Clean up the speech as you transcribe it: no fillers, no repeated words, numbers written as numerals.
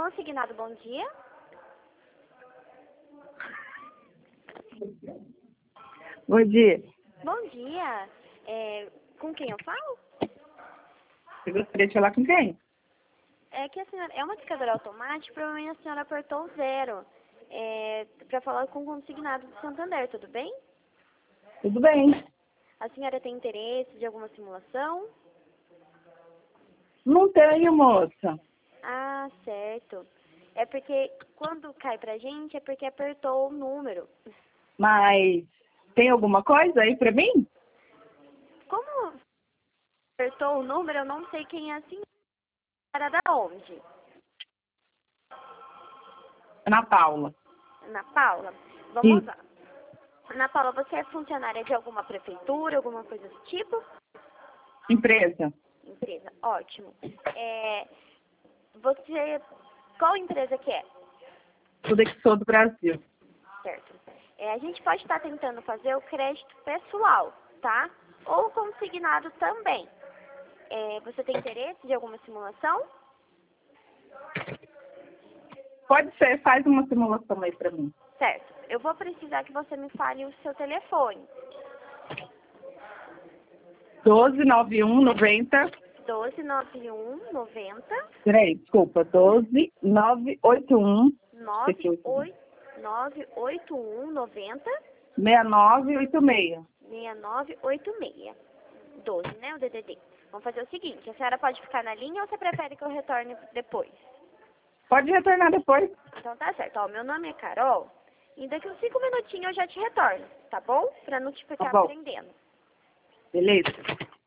Consignado, bom dia. Bom dia. Bom dia. Com quem eu falo? Você gostaria de falar com quem? É que a senhora é uma discadora automática, provavelmente a senhora apertou o 0. Para falar com o consignado do Santander, tudo bem? Tudo bem. A senhora tem interesse de alguma simulação? Não tenho, moça. Ah, certo. É porque quando cai pra gente é porque apertou o número. Mas tem alguma coisa aí pra mim? Como apertou o número, eu não sei quem é a senhora da onde. Ana Paula. Ana Paula, vamos Sim. lá. Ana Paula, você é funcionária de alguma prefeitura, alguma coisa desse tipo? Empresa. Empresa, ótimo. Qual empresa que é? Tudo que sou do Brasil. Certo. A gente pode estar tentando fazer o crédito pessoal, tá? Ou consignado também. Você tem interesse de alguma simulação? Pode ser, faz uma simulação aí pra mim. Certo. Eu vou precisar que você me fale o seu telefone. 129190. 129190 Peraí, desculpa. 12981 98190 6986. 6986. 12, né? O DDD. Vamos fazer o seguinte, a senhora pode ficar na linha ou você prefere que eu retorne depois? Pode retornar depois. Então tá certo. Ó, meu nome é Carol e daqui uns 5 minutinhos eu já te retorno, tá bom? Pra não te Tá ficar bom. aprendendo. Beleza?